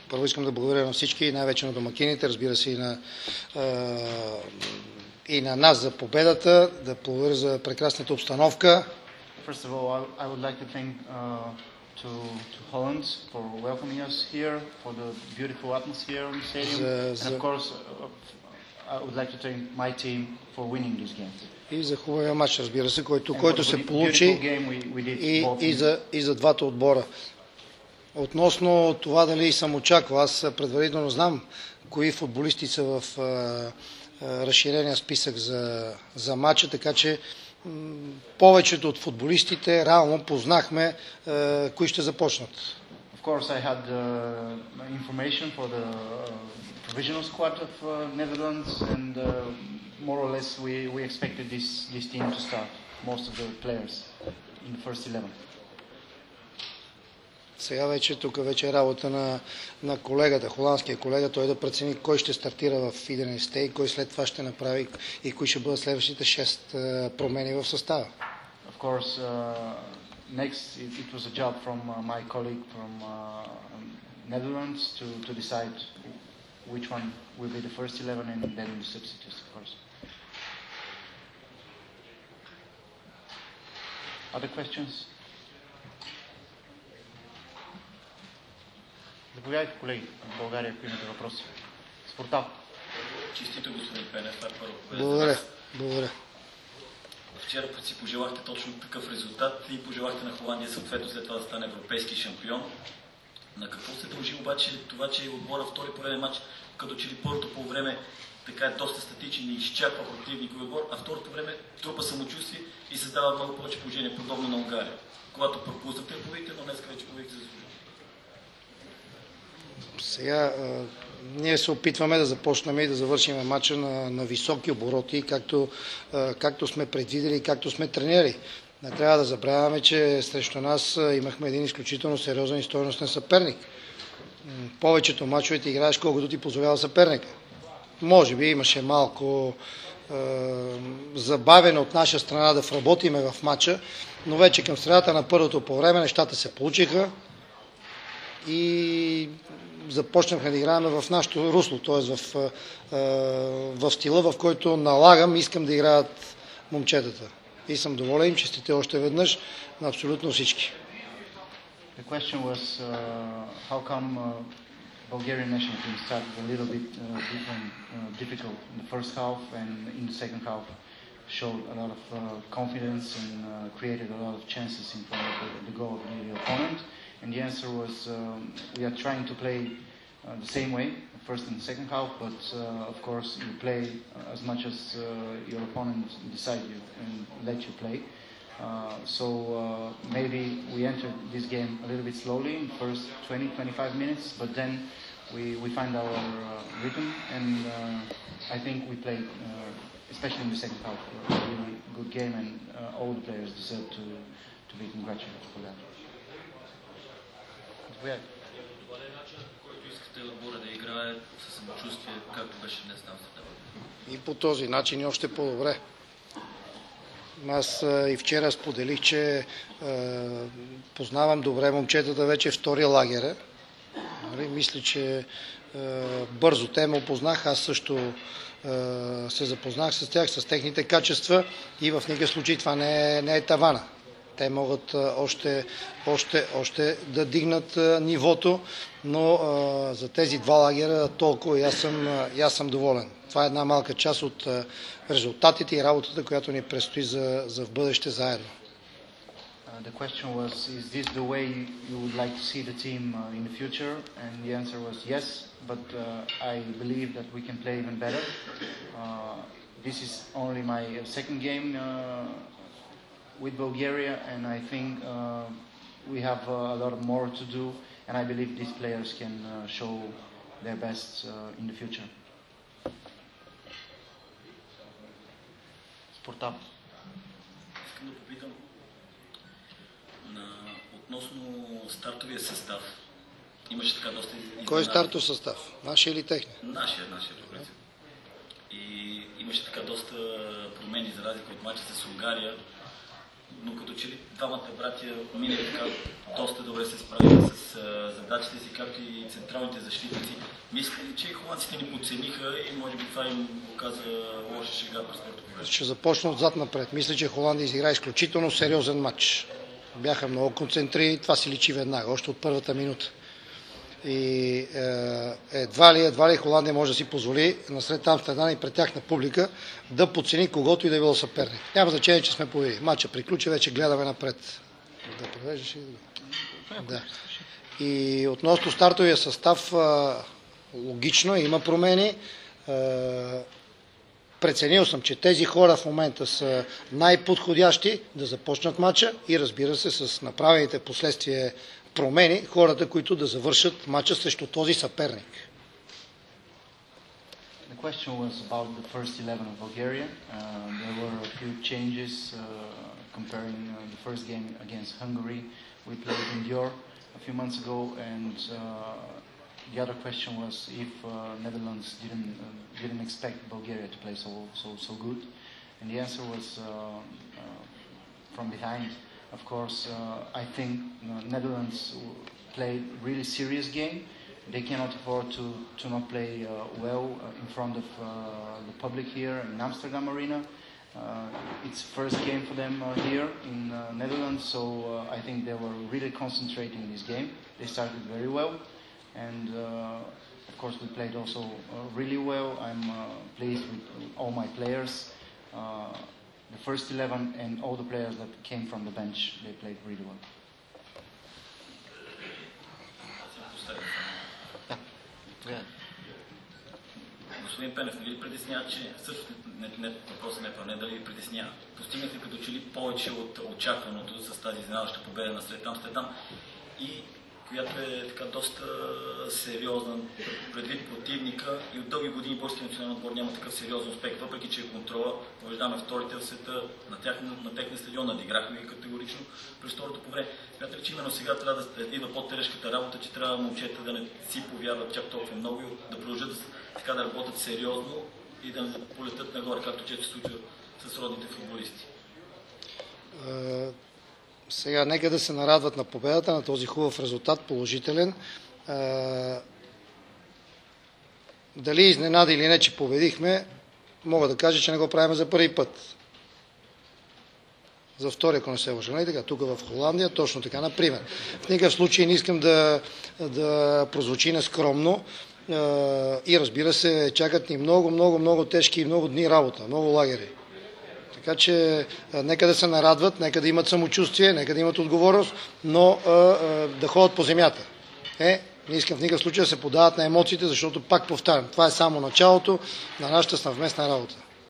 Първо искам да благодаря на всички, най-вече на домакините, разбира се и на нас за победата, да благодаря за прекрасната обстановка. First of all, I would like to thank to Holland for welcoming us here, for the beautiful atmosphere in the stadium, and of course I would like to thank my team for winning this game. И за хубавия матч, разбира се, който се получи и за двата отбора. Относно това дали съм очаквал, аз предварително знам кои футболисти са в разширения списък за матча, така че повечето от футболистите реално познахме кои ще започнат. Of course, I had information for the provisional squad of Netherlands, and more or less we expected this team to start most of the players in the first 11. Сега тук вече е работа на колегата, холандския колега, той да прецени кой ще стартира в идените и кой след това ще направи и кои ще бъдат следващите 6 промени в състава. Of course, next it was a job from my colleague from Netherlands to decide which one will be the first 11 and then the substitutes, of course. Other questions? Заповядайте, колеги, от България, ако имате въпроси. Спортал. Честито, господин Пенев, това е първо. Благодаря. Вчера си пожелахте точно такъв резултат и пожелахте на Холандия съответно след това да стане европейски шампион. На какво се дължи обаче това, че отбора втори пореден матч, като че ли първото по време така е доста статичен и изчерпва противникови отбор, а второто време трупа самочувствие и създава много повече положение, подобно на Унгария. Когато пропуснахте победите, но днес вече победите заслужили. Сега ние се опитваме да започнем и да завършим матча на високи обороти, както сме предвидели и както сме тренирали. Не трябва да забравяме, че срещу нас имахме един изключително сериозен и стойностен съперник. Повечето мачовете играеш колкото ти позволява съперника. Може би имаше малко забавено от наша страна да вработиме в матча, но вече към средата на първото по време нещата се получиха и започнахме да играем в нашото русло, т.е. в стила, в който налагам, искам да играят момчетата. И съм доволен, че сте още веднъж на абсолютно всички. The question was how come Bulgarian national team started a little bit difficult in the first half and in the second half showed a lot of confidence and created a lot of chances in front of the goal of the opponent. And the answer was we are trying to play the same way, first and second half, but of course you play as much as your opponent decide you and let you play. So maybe we entered this game a little bit slowly in the first 20-25 minutes, but then we find our rhythm, and I think we played, especially in the second half, a really good game, and all the players deserve to be congratulated for that. Това е начинът, по който искате отбора да играе със самочувствие, както беше днес там за теб? И по този начин и още по-добре. Аз и вчера споделих, че познавам добре момчетата вече втори лагер. Мисля, че бързо те ме опознах, аз също се запознах с тях, с техните качества и в никакъв случай това не е тавана. Те могат още да дигнат нивото, но за тези два лагера толкова и аз съм доволен. Това е една малка част от резултатите и работата, която ни предстои за в бъдеще заедно. The question was, is this the way you would like to see the team in the future? And the answer was yes, but I believe that we can play even better. This is only my second game with Bulgaria, and I think we have a lot more to do, and I believe these players can show their best in the future. Спорта. Искам да попитам относно стартовия състав. Имаше така доста... Кой е стартов състав? Нашия или техния? Нашия, добре. И имаше така доста промени за разлика от мача с Унгария. но като че ли двамата братия минали така доста добре се справиха с задачите си, както и централните защитници. Мисля ли, че холандците ни подцениха и може би това им оказа лоша шега през първото време? Ще започна отзад напред. Мисля, че Холандия изигра изключително сериозен матч. Бяха много концентрирани, това си личи веднага, още от първата минута. И едва ли Холандия може да си позволи насред Амстердам и пред тяхна публика да подцени когото и да е било съперник. Няма значение, че сме победили. Матча приключи, вече гледаме напред. Да провеждаш и да. И относно стартовия състав, логично има промени. Преценил съм, че тези хора в момента са най-подходящи да започнат матча и разбира се с направените последствия промени, хората, които да завършат матча срещу този съперник. The question was about the first 11 of Bulgaria. There were a few changes comparing the first game against Hungary. We played in Dior a few months ago, and the other question was if Netherlands didn't expect Bulgaria to play so good, and the answer was from behind. Of course, I think Netherlands played really serious game. They cannot afford to not play well in front of the public here in Amsterdam Arena. It's first game for them here in Netherlands, so I think they were really concentrating in this game. They started very well, and of course we played also really well. I'm pleased with all my players. The first 11 and all the players that came from the bench, they played really well. Господин Пенев, нали ли притеснява, че също въпросът не дали притеснява? Постигнахте като че ли повече от очакваното с тази изненадваща победа на след Амстердам и която е така доста сериозна предвид противника и от дълги години българския национален отбор няма такъв сериозен успех, въпреки че контрола побеждаме вторите в света на техния стадион, надиграхме ги категорично през второто по време. Смятате ли, че именно сега трябва да идва по-тежката работа, че трябва момчета да не си повярват чак толкова много и да продължат така да работят сериозно и да полетят нагоре, както често се случва с родните футболисти? Сега нека да се нарадват на победата, на този хубав резултат, положителен. Дали изненада или не, че победихме, мога да кажа, че не го правим за първи път. За втори, ако не се лъжа. Нали така? Тук в Холандия, точно така, например. В никакъв случай не искам да прозвучи нескромно и разбира се, чакат ни много тежки и много дни работа, много лагери. Така че нека да се нарадват, нека да имат самочувствие, нека да имат отговорност, но да ходят по земята. Не искам в никакъв случай да се подават на емоциите, защото пак повтарям, това е само началото на нашата съвместна работа.